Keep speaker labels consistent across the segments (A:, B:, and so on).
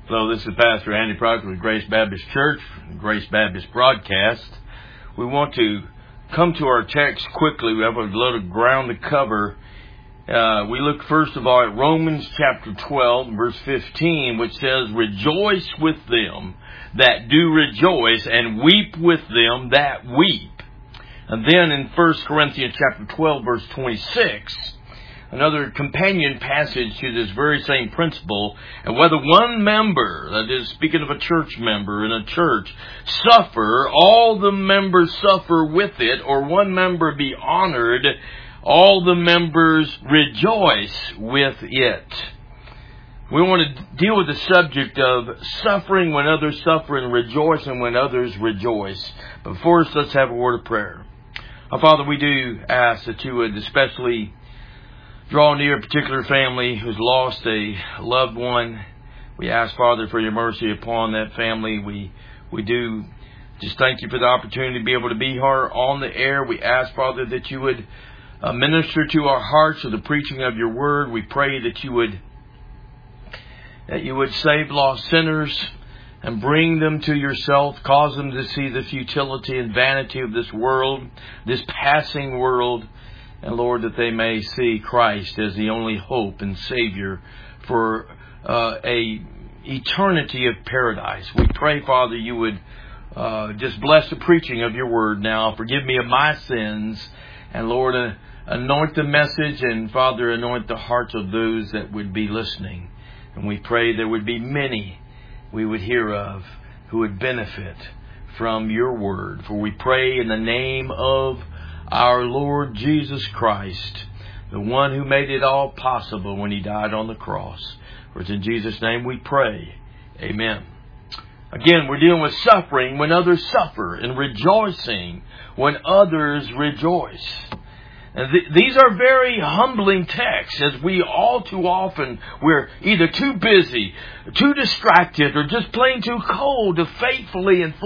A: Hello, this is Pastor Andy Proctor with Grace Baptist Church, Grace Baptist Broadcast. We want to come to our text quickly. We have a little ground to cover. We look first of all at Romans chapter 12, verse 15, which says, "Rejoice with them that do rejoice, and weep with them that weep." And then in 1 Corinthians chapter 12, verse 26, another companion passage to this very same principle, and whether one member, that is, speaking of a church member in a church, suffer, all the members suffer with it, or one member be honored, all the members rejoice with it. We want to deal with the subject of suffering when others suffer and rejoicing when others rejoice. But first, let's have a word of prayer. Our Father, we do ask that you would especially draw near a particular family who's lost a loved one. We ask, Father, for your mercy upon that family. We do just thank you for the opportunity to be able to be here on the air. We ask, Father, that you would minister to our hearts with the preaching of your word. We pray that you would save lost sinners and bring them to yourself. Cause them to see the futility and vanity of this world, this passing world. And Lord, that they may see Christ as the only hope and Savior for a eternity of paradise. We pray, Father, you would just bless the preaching of your word now. Forgive me of my sins. And Lord, anoint the message, and Father, anoint the hearts of those that would be listening. And we pray there would be many we would hear of who would benefit from your word. For we pray in the name of our Lord Jesus Christ, the one who made it all possible when he died on the cross. For it's in Jesus' name we pray. Amen. Again, we're dealing with suffering when others suffer and rejoicing when others rejoice. And these are very humbling texts, as we all too often, we're either too busy, too distracted, or just plain too cold to faithfully and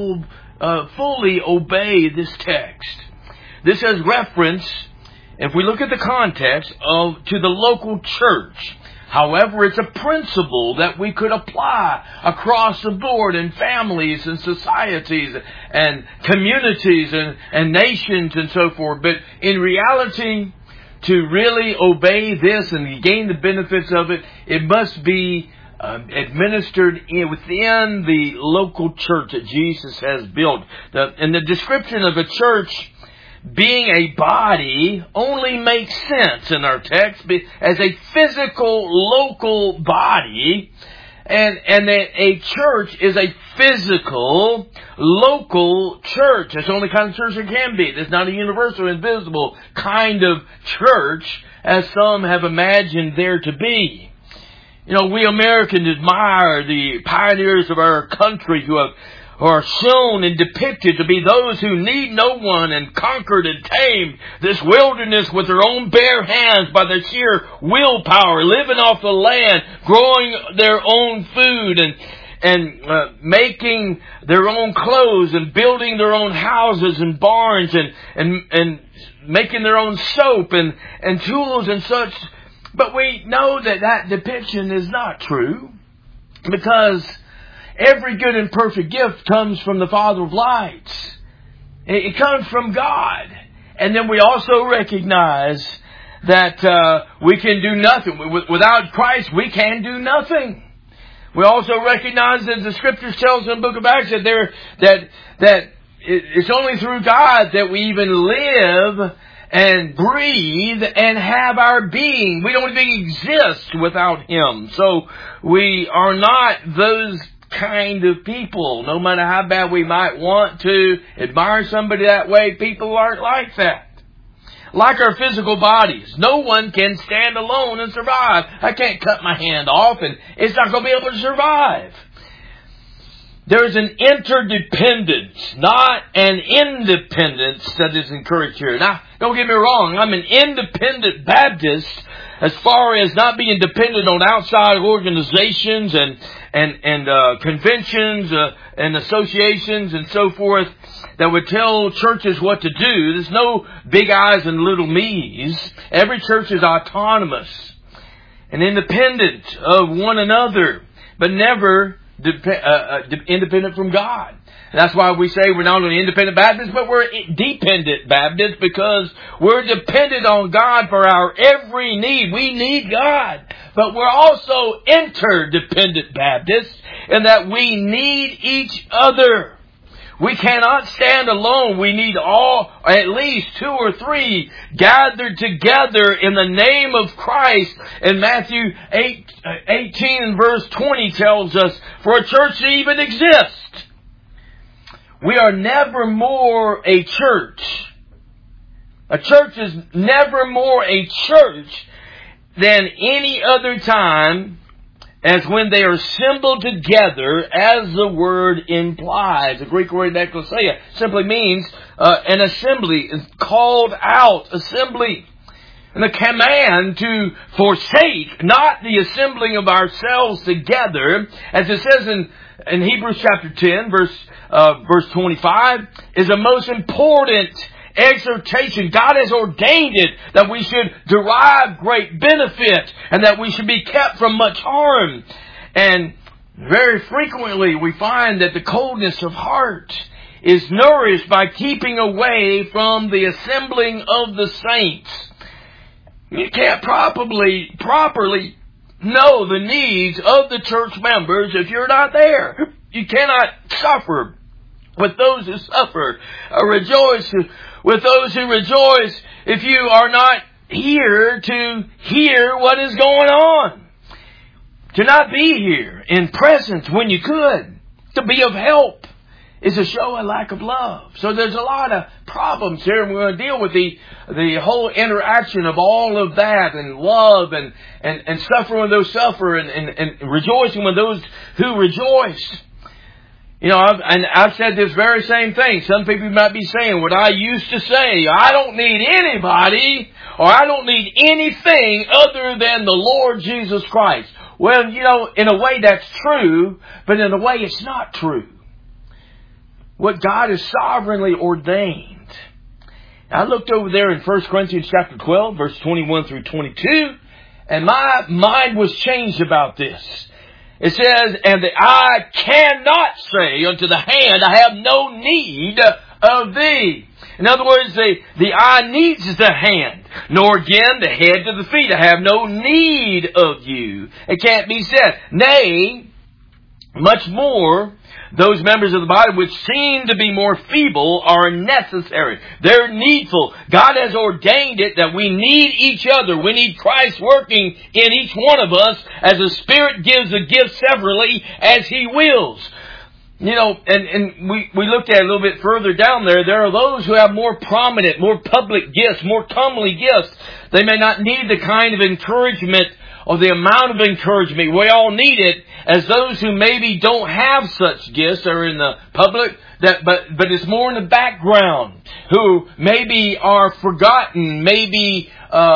A: fully obey this text. This has reference, if we look at the context, to the local church. However, it's a principle that we could apply across the board in families and societies and communities and nations and so forth. But in reality, to really obey this and gain the benefits of it, it must be administered within the local church that Jesus has built. And the description of a church being a body only makes sense in our text as a physical local body, and that a church is a physical local church. That's the only kind of church there can be. It's not a universal, invisible kind of church as some have imagined there to be. You know, we Americans admire the pioneers of our country who are shown and depicted to be those who need no one and conquered and tamed this wilderness with their own bare hands by their sheer willpower, living off the land, growing their own food and making their own clothes and building their own houses and barns and making their own soap and tools and such. But we know that depiction is not true, because every good and perfect gift comes from the Father of lights. It comes from God. And then we also recognize that we can do nothing. Without Christ, we can do nothing. We also recognize that the Scriptures tell us in the book of Acts that it's only through God that we even live and breathe and have our being. We don't even exist without Him. So we are not those kind of people. No matter how bad we might want to admire somebody that way, people aren't like that. Like our physical bodies, no one can stand alone and survive. I can't cut my hand off and it's not going to be able to survive. There's an interdependence, not an independence, that is encouraged here. Now, don't get me wrong, I'm an independent Baptist as far as not being dependent on outside organizations and conventions and associations and so forth that would tell churches what to do. There's no big I's and little me's. Every church is autonomous and independent of one another, but never independent from God. And that's why we say we're not only independent Baptists, but we're dependent Baptists, because we're dependent on God for our every need. We need God. But we're also interdependent Baptists in that we need each other. We cannot stand alone. We need at least 2 or 3 gathered together in the name of Christ. And Matthew 18 and verse 20 tells us, for a church to even exist, we are never more a church. A church is never more a church than any other time, as when they are assembled together, as the word implies. The Greek word ekklesia simply means an assembly, called out assembly. And the command to forsake not the assembling of ourselves together, as it says in Hebrews chapter 10, verse 25, is the most important exhortation. God has ordained it that we should derive great benefit and that we should be kept from much harm. And very frequently we find that the coldness of heart is nourished by keeping away from the assembling of the saints. You can't properly know the needs of the church members if you're not there. You cannot suffer with those who suffer, rejoice with those who rejoice, if you are not here to hear what is going on. To not be here in presence when you could, to be of help, is to show a lack of love. So there's a lot of problems here, and we're going to deal with the whole interaction of all of that, and love, and suffering when those suffer, and rejoicing when those who rejoice. You know, I've said this very same thing. Some people might be saying what I used to say, I don't need anybody, or I don't need anything other than the Lord Jesus Christ. Well, you know, in a way that's true, but in a way it's not true. What God has sovereignly ordained. I looked over there in 1 Corinthians chapter 12, verse 21 through 22, and my mind was changed about this. It says, and the eye cannot say unto the hand, I have no need of thee. In other words, the eye needs the hand, nor again the head to the feet. I have no need of you. It can't be said. Nay, much more, those members of the body which seem to be more feeble are necessary. They're needful. God has ordained it that we need each other. We need Christ working in each one of us as the Spirit gives the gifts severally as He wills. You know, and we looked at it a little bit further down there. There are those who have more prominent, more public gifts, more comely gifts. They may not need the kind of encouragement or the amount of encouragement. We all need it, as those who maybe don't have such gifts are in the public, but it's more in the background, who maybe are forgotten, maybe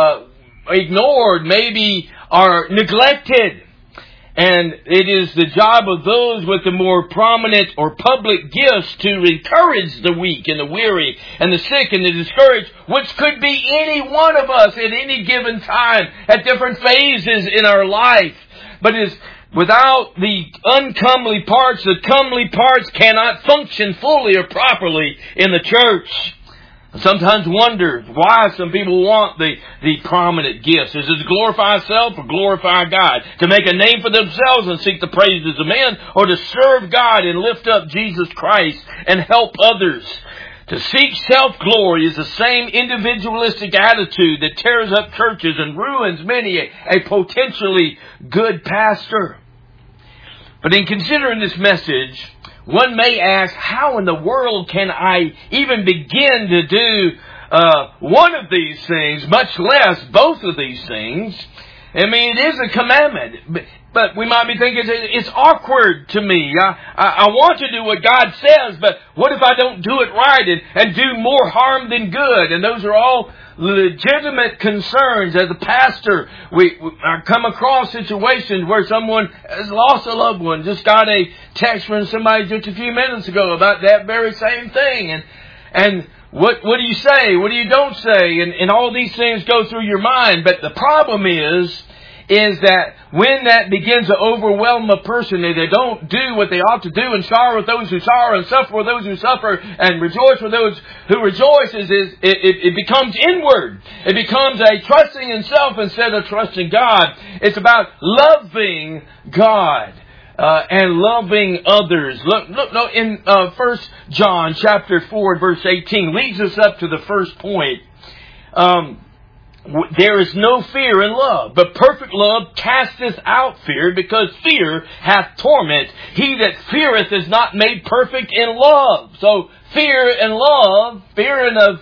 A: ignored, maybe are neglected. And it is the job of those with the more prominent or public gifts to encourage the weak and the weary and the sick and the discouraged, which could be any one of us at any given time at different phases in our life. But is without the uncomely parts, the comely parts cannot function fully or properly in the church. I sometimes wonder why some people want the prominent gifts. Is it to glorify self or glorify God? To make a name for themselves and seek the praises of men? Or to serve God and lift up Jesus Christ and help others? To seek self-glory is the same individualistic attitude that tears up churches and ruins many a potentially good pastor. But in considering this message, one may ask, how in the world can I even begin to do one of these things, much less both of these things? I mean, it is a commandment, but we might be thinking it's awkward to me. I want to do what God says, but what if I don't do it right and do more harm than good? And those are all legitimate concerns. As a pastor, I come across situations where someone has lost a loved one. Just got a text from somebody just a few minutes ago about that very same thing. And what do you say? What do you don't say? And all these things go through your mind. But the problem is is that when that begins to overwhelm a person and they don't do what they ought to do and sorrow with those who sorrow and suffer with those who suffer and rejoice with those who rejoice, it becomes inward. It becomes a trusting in self instead of trusting God. It's about loving God. And loving others. Look in 1 John chapter 4 verse 18 leads us up to the first point. There is no fear in love, but perfect love casteth out fear, because fear hath torment. He that feareth is not made perfect in love. So fear and love, fearing of,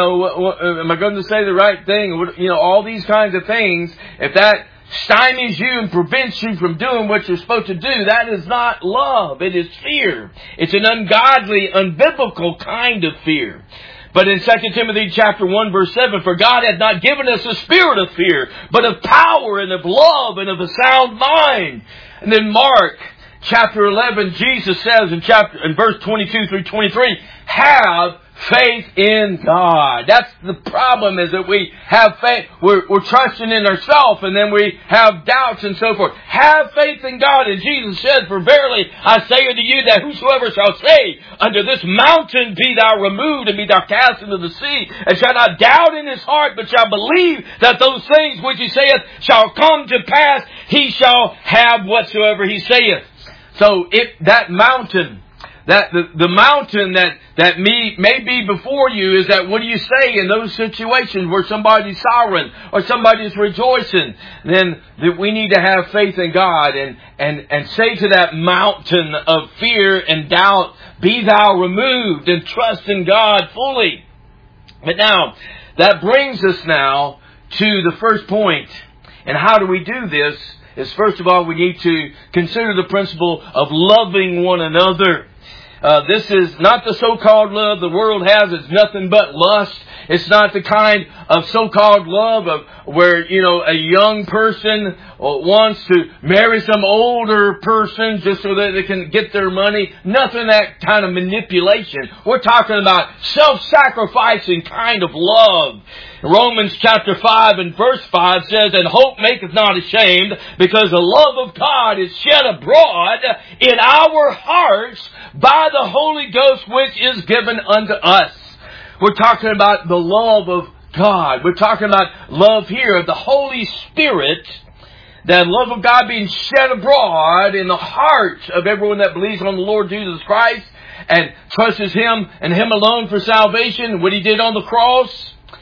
A: am I going to say the right thing? All these kinds of things, if that stymies you and prevents you from doing what you're supposed to do, that is not love. It is fear. It's an ungodly, unbiblical kind of fear. But in 2 Timothy chapter 1 verse 7, for God hath not given us a spirit of fear, but of power and of love and of a sound mind. And then Mark chapter 11, Jesus says in verse 22 through 23, have faith in God. That's the problem, is that we have faith. We're trusting in ourselves, and then we have doubts and so forth. Have faith in God. And Jesus said, for verily I say unto you that whosoever shall say unto this mountain, be thou removed and be thou cast into the sea, and shall not doubt in his heart, but shall believe that those things which he saith shall come to pass, he shall have whatsoever he saith. So that mountain, that the mountain that may be before you, is that what do you say in those situations where somebody's sorrowing or somebody's rejoicing? Then we need to have faith in God and say to that mountain of fear and doubt, be thou removed, and trust in God fully. But now, that brings us now to the first point. And how do we do this? Is first of all, we need to consider the principle of loving one another. This is not the so-called love the world has. It's nothing but lust. It's not the kind of so-called love of where, a young person wants to marry some older person just so that they can get their money. Nothing that kind of manipulation. We're talking about self-sacrificing kind of love. Romans chapter 5 and verse 5 says, and hope maketh not ashamed, because the love of God is shed abroad in our hearts by the Holy Ghost, which is given unto us. We're talking about the love of God. We're talking about love here of the Holy Spirit, that love of God being shed abroad in the hearts of everyone that believes on the Lord Jesus Christ and trusts Him and Him alone for salvation, what He did on the cross.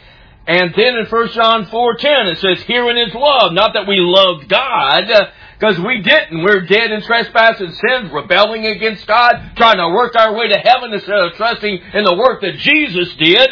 A: And then in 1 John 4:10 it says, herein is love, not that we loved God, because we didn't. We're dead in trespass and sins, rebelling against God, trying to work our way to heaven instead of trusting in the work that Jesus did.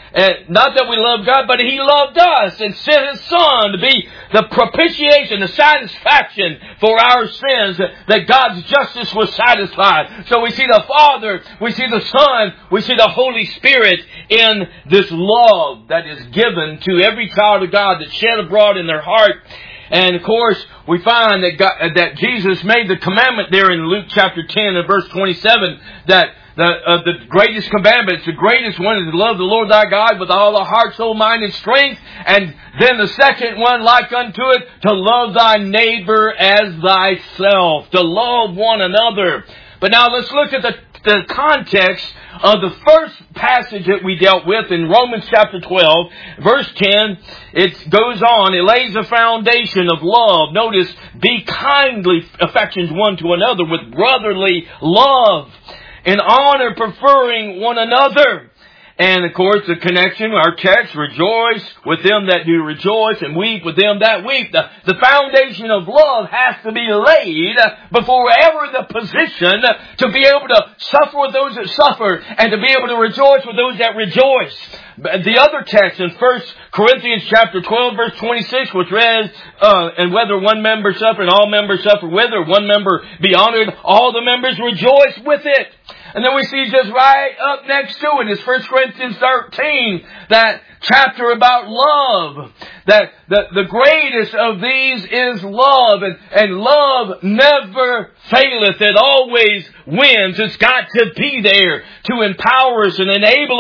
A: Not that we love God, but He loved us and sent His Son to be the propitiation, the satisfaction for our sins, that God's justice was satisfied. So we see the Father, we see the Son, we see the Holy Spirit in this love that is given to every child of God, that's shed abroad in their heart. And of course, we find that Jesus made the commandment there in Luke chapter 10 and verse 27 that the greatest commandment, the greatest one, is to love the Lord thy God with all thy heart, soul, mind, and strength. And then the second one, like unto it, to love thy neighbor as thyself, to love one another. But now let's look at the context of the first passage that we dealt with in Romans chapter 12, verse 10. It goes on, it lays a foundation of love. Notice, be kindly affections one to another with brotherly love, in honor preferring one another. And of course, the connection, our text, rejoice with them that do rejoice and weep with them that weep. The foundation of love has to be laid before ever the position to be able to suffer with those that suffer and to be able to rejoice with those that rejoice. The other text in 1 Corinthians chapter 12 verse 26, which read, and whether one member suffer and all members suffer with, or one member be honored, all the members rejoice with it. And then we see just right up next to it is 1 Corinthians 13, that chapter about love. That the greatest of these is love. And love never faileth. It always wins. It's got to be there to empower us and enable us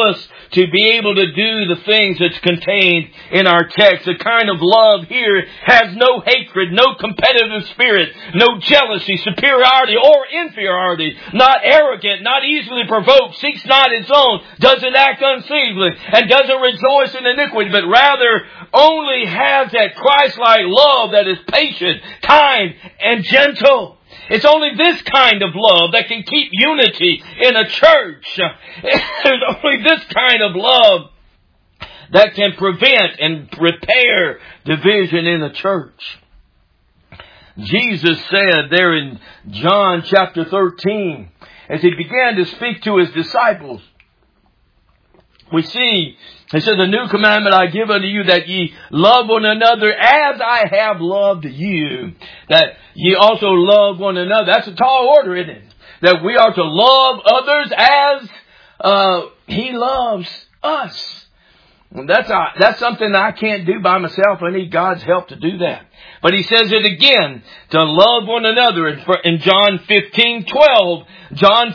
A: to be able to do the things that's contained in our text. The kind of love here has no hatred, no competitive spirit, no jealousy, superiority, or inferiority, not arrogant, not easily provoked, seeks not its own, doesn't act unseemly, and doesn't rejoice in iniquity, but rather only has that Christ-like love that is patient, kind, and gentle. It's only this kind of love that can keep unity in a church. It's only this kind of love that can prevent and repair division in a church. Jesus said there in John chapter 13, as He began to speak to His disciples, we see, He said, "A new commandment I give unto you, that ye love one another as I have loved you, that ye also love one another." That's a tall order, isn't it? That we are to love others as He loves us. That's something that I can't do by myself. I need God's help to do that. But He says it again, to love one another in John 15:12, John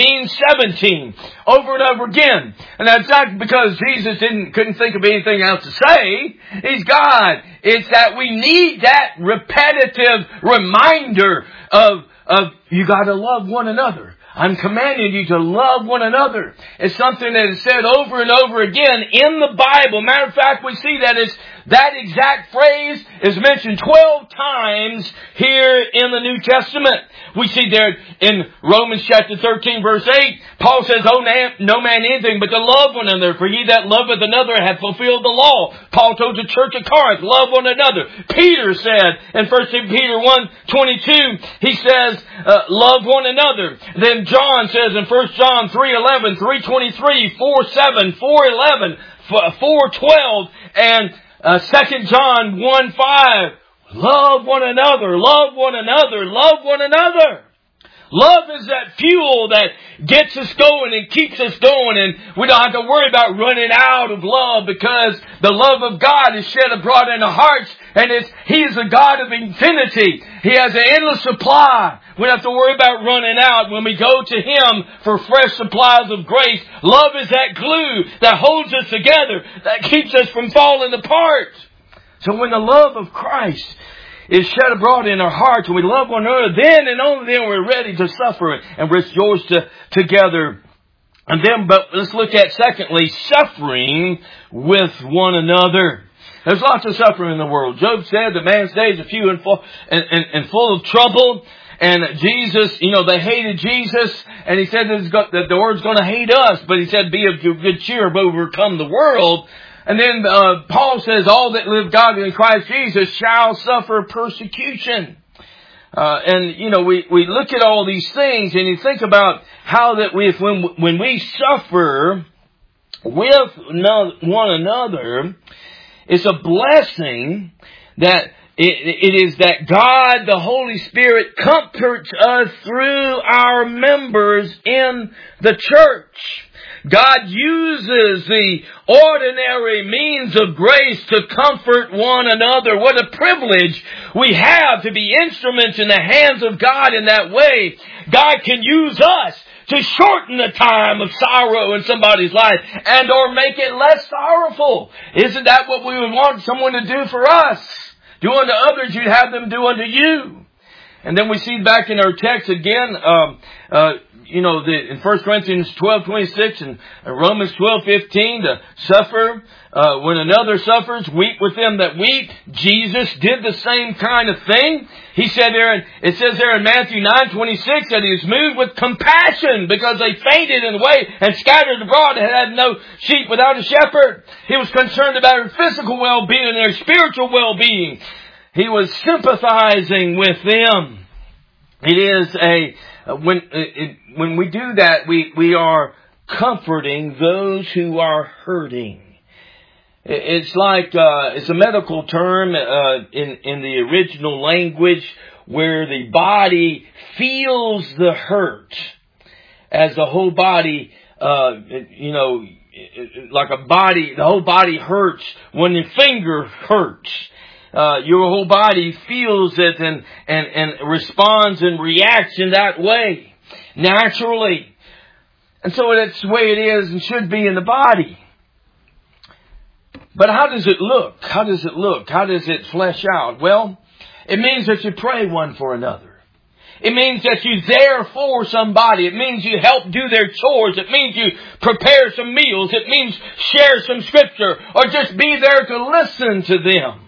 A: 15:17, over and over again. And that's not because Jesus couldn't think of anything else to say. He's God. It's that we need that repetitive reminder of you got to love one another. I'm commanding you to love one another. It's something that is said over and over again in the Bible. Matter of fact, we see that exact phrase is mentioned 12 times here in the New Testament. We see there in Romans chapter 13 verse 8, Paul says, "Oh, no man anything but to love one another, for he that loveth another hath fulfilled the law." Paul told the church of Corinth, love one another. Peter said in 1 Peter 1:22, he says, love one another. Then John says in 1 John 3:11, 3:23, 4:7, 4:11, 4:12, and 2 John 1:5, love one another, love one another, love one another. Love is that fuel that gets us going and keeps us going, and we don't have to worry about running out of love, because the love of God is shed abroad in our hearts, and He's the God of infinity. He has an endless supply. We don't have to worry about running out when we go to Him for fresh supplies of grace. Love is that glue that holds us together, that keeps us from falling apart. So when the love of Christ is shed abroad in our hearts and we love one another, then and only then we're ready to suffer and rejoice together. And then, but let's look at secondly, suffering with one another. There's lots of suffering in the world. Job said that man's days are few and full of trouble. And Jesus, they hated Jesus, and He said that the world's going to hate us, but He said, be of good cheer, overcome the world. And then Paul says, all that live godly in Christ Jesus shall suffer persecution. We look at all these things, and you think about how that when we suffer with one another, it's a blessing that it is that God, the Holy Spirit, comforts us through our members in the church. God uses the ordinary means of grace to comfort one another. What a privilege we have to be instruments in the hands of God in that way. God can use us to shorten the time of sorrow in somebody's life and or make it less sorrowful. Isn't that what we would want someone to do for us? Do unto others, you'd have them do unto you. And then we see back in our text again, in 1 Corinthians 12:26 and Romans 12:15, to suffer when another suffers, weep with them that weep. Jesus did the same kind of thing. He said it says there in Matthew 9:26 that He was moved with compassion because they fainted in the way and scattered abroad and had no sheep without a shepherd. He was concerned about their physical well-being and their spiritual well-being. He was sympathizing with them. It is when we do that, we are comforting those who are hurting. It's like it's a medical term in the original language where the body feels the hurt, as the whole body, like a body, the whole body hurts when the finger hurts. Your whole body feels it and responds and reacts in that way, naturally. And so that's the way it is and should be in the body. But how does it look? How does it look? How does it flesh out? Well, it means that you pray one for another. It means that you're there for somebody. It means you help do their chores. It means you prepare some meals. It means share some scripture or just be there to listen to them.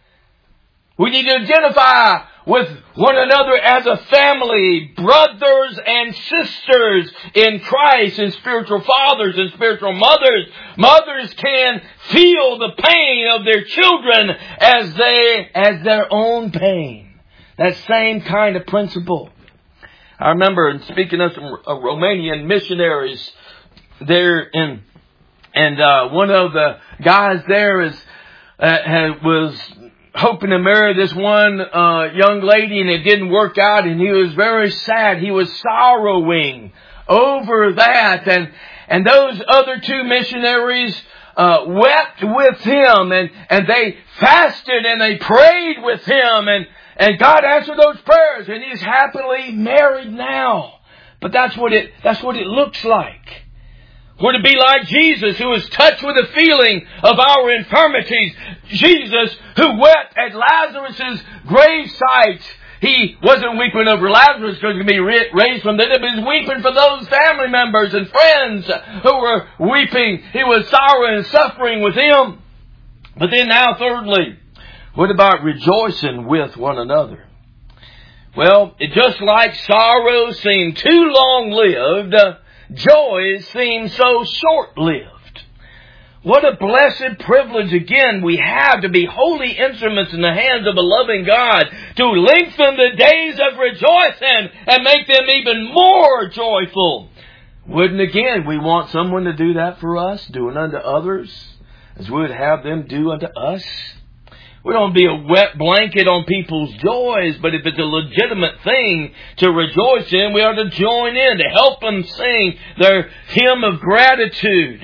A: We need to identify with one another as a family, brothers and sisters in Christ, and spiritual fathers and spiritual mothers. Mothers can feel the pain of their children as their own pain. That same kind of principle. I remember speaking of some Romanian missionaries there and one of the guys there was hoping to marry this one young lady, and it didn't work out, and he was very sad. He was sorrowing over that, and those other two missionaries wept with him, and they fasted and they prayed with him, and God answered those prayers, and he's happily married now. But that's what it looks like. We're to be like Jesus, who was touched with the feeling of our infirmities. Jesus, who wept at Lazarus' gravesite. He wasn't weeping over Lazarus because he could be raised from the dead, but he was weeping for those family members and friends who were weeping. He was sorrowing and suffering with him. But then now, thirdly, what about rejoicing with one another? Well, just like sorrow seemed too long-lived, joy seems so short-lived. What a blessed privilege again we have to be holy instruments in the hands of a loving God, to lengthen the days of rejoicing and make them even more joyful. Wouldn't again we want someone to do that for us, doing unto others as we would have them do unto us? We don't be a wet blanket on people's joys, but if it's a legitimate thing to rejoice in, we ought to join in to help them sing their hymn of gratitude.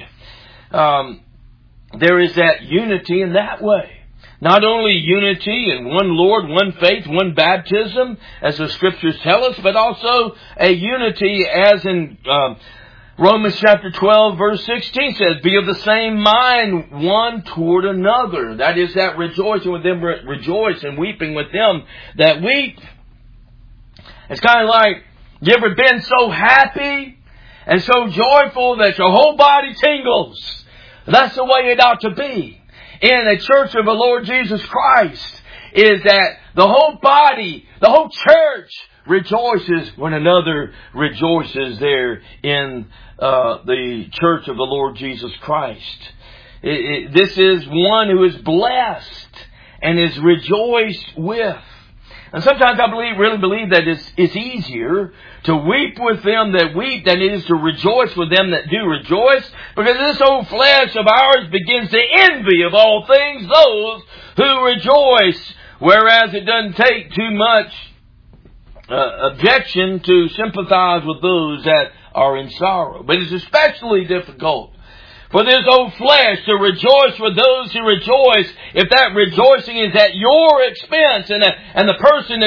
A: There is that unity in that way. Not only unity in one Lord, one faith, one baptism, as the Scriptures tell us, but also a unity as in Romans chapter 12 verse 16 says, be of the same mind one toward another. That is that rejoicing with them, rejoice and weeping with them that weep. It's kind of like, you ever been so happy and so joyful that your whole body tingles? That's the way it ought to be in a church of the Lord Jesus Christ, is that the whole body, the whole church rejoices, one another rejoices there in the church of the Lord Jesus Christ. This is one who is blessed and is rejoiced with. And sometimes I really believe that it's easier to weep with them that weep than it is to rejoice with them that do rejoice, because this old flesh of ours begins to envy of all things those who rejoice, whereas it doesn't take too much objection to sympathize with those that are in sorrow. But it's especially difficult for this old flesh to rejoice with those who rejoice if that rejoicing is at your expense, and the person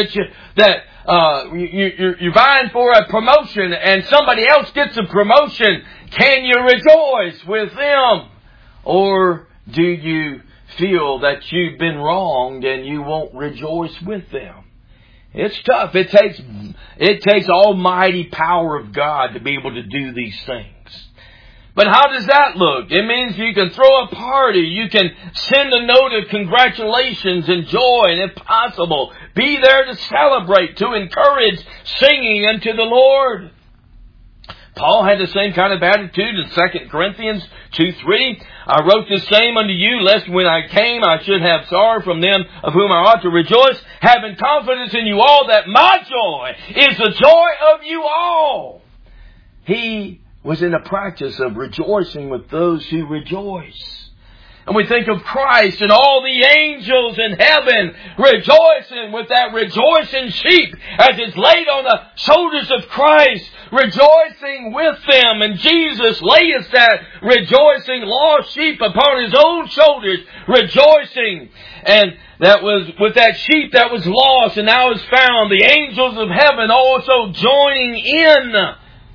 A: you're vying for a promotion and somebody else gets a promotion. Can you rejoice with them? Or do you feel that you've been wronged and you won't rejoice with them? It's tough. It takes almighty power of God to be able to do these things. But how does that look? It means you can throw a party. You can send a note of congratulations and joy, and if possible, be there to celebrate, to encourage singing unto the Lord. Paul had the same kind of attitude in 2 Corinthians 2:3. I wrote the same unto you, lest when I came I should have sorrow from them of whom I ought to rejoice, having confidence in you all that my joy is the joy of you all. He was in the practice of rejoicing with those who rejoice. And we think of Christ and all the angels in heaven rejoicing with that rejoicing sheep as it's laid on the shoulders of Christ, rejoicing with them. And Jesus lays that rejoicing lost sheep upon His own shoulders, rejoicing. And that was with that sheep that was lost and now is found. The angels of heaven also joining in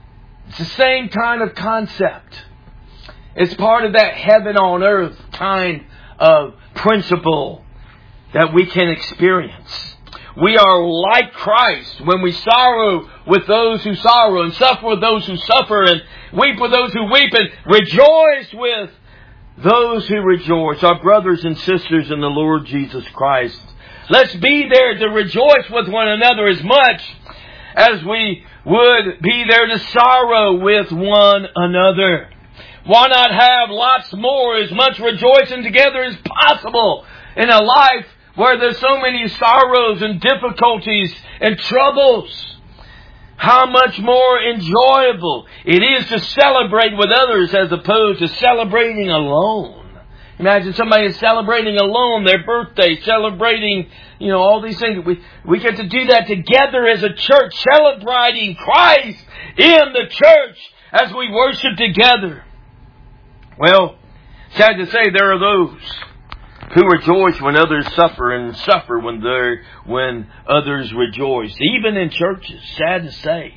A: It's the same kind of concept. It's part of that heaven on earth kind of principle that we can experience. We are like Christ when we sorrow with those who sorrow and suffer with those who suffer and weep with those who weep and rejoice with those who rejoice. Our brothers and sisters in the Lord Jesus Christ. Let's be there to rejoice with one another as much as we would be there to sorrow with one another. Why not have lots more, as much rejoicing together as possible in a life where there's so many sorrows and difficulties and troubles? How much more enjoyable it is to celebrate with others as opposed to celebrating alone. Imagine somebody is celebrating alone their birthday, celebrating, all these things. We get to do that together as a church, celebrating Christ in the church as we worship together. Well, sad to say, there are those who rejoice when others suffer and suffer when others rejoice. Even in churches, sad to say.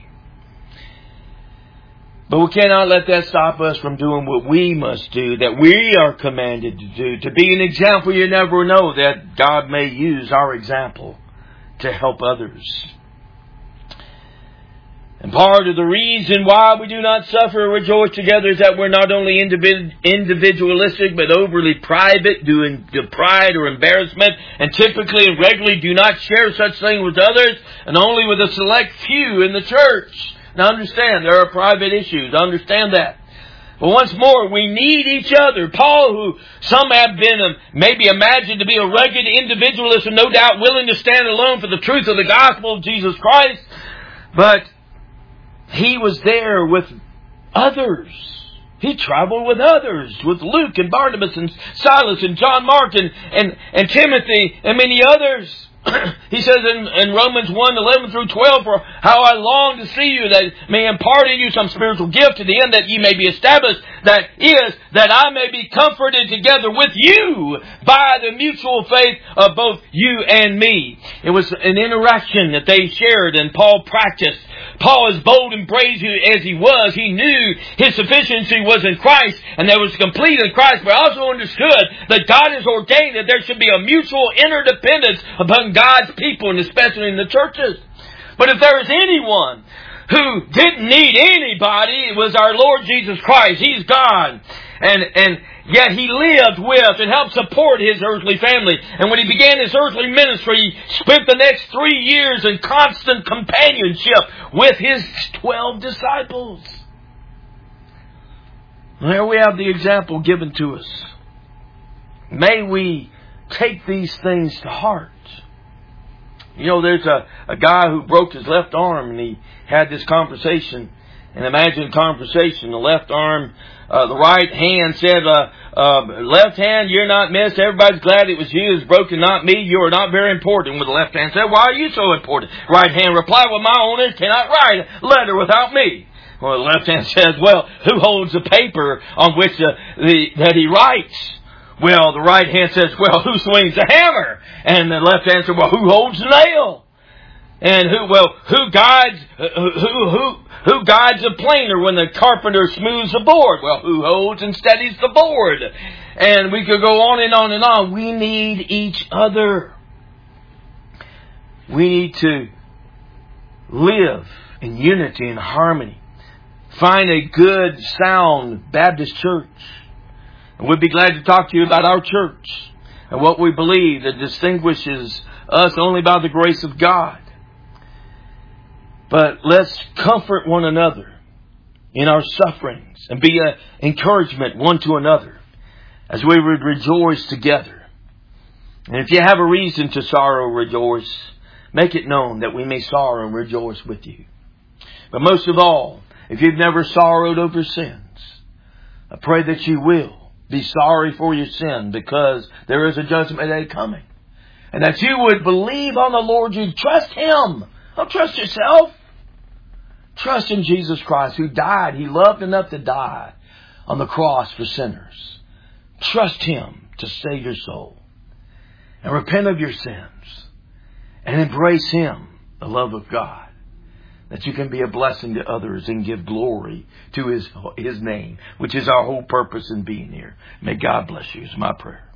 A: But we cannot let that stop us from doing what we must do, that we are commanded to do. To be an example, you never know that God may use our example to help others. And part of the reason why we do not suffer or rejoice together is that we're not only individualistic, but overly private, due to pride or embarrassment, and typically and regularly do not share such things with others, and only with a select few in the church. Now understand, there are private issues. Understand that. But once more, we need each other. Paul, who some have been maybe imagined to be a rugged individualist and no doubt willing to stand alone for the truth of the gospel of Jesus Christ, but he was there with others. He traveled with others, with Luke and Barnabas and Silas and John Mark and Timothy and many others. He says in Romans 1:11 through 12, "For how I long to see you, that may impart in you some spiritual gift, to the end that ye may be established, that is, that I may be comforted together with you by the mutual faith of both you and me." It was an interaction that they shared and Paul practiced. Paul, as bold and brave as he was, he knew his sufficiency was in Christ and that was complete in Christ, but also understood that God has ordained that there should be a mutual interdependence among God's people, and especially in the churches. But if there is anyone who didn't need anybody, it was our Lord Jesus Christ. He's God. And yet He lived with and helped support His earthly family. And when He began His earthly ministry, He spent the next 3 years in constant companionship with His 12 disciples. There we have the example given to us. May we take these things to heart. There's a guy who broke his left arm and he had this conversation. And imagine conversation. The left arm, the right hand said, left hand, you're not missed. Everybody's glad it was you. It's broken, not me. You are not very important. With the left hand said, why are you so important? Right hand replied, well, my owner cannot write a letter without me. Well, the left hand says, well, who holds the paper on which that he writes? Well, the right hand says, well, who swings the hammer? And the left hand says, well, who holds the nail? And who guides the planer when the carpenter smooths the board? Well, who holds and steadies the board? And we could go on and on and on. We need each other. We need to live in unity and harmony. Find a good, sound Baptist church. And we'd be glad to talk to you about our church and what we believe that distinguishes us only by the grace of God. But let's comfort one another in our sufferings and be an encouragement one to another as we would rejoice together. And if you have a reason to sorrow or rejoice, make it known that we may sorrow and rejoice with you. But most of all, if you've never sorrowed over sins, I pray that you will be sorry for your sin, because there is a judgment day coming. And that you would believe on the Lord. You trust Him. Don't trust yourself. Trust in Jesus Christ, who died. He loved enough to die on the cross for sinners. Trust Him to save your soul. And repent of your sins. And embrace Him, the love of God. that you can be a blessing to others and give glory to His name, which is our whole purpose in being here. May God bless you is my prayer.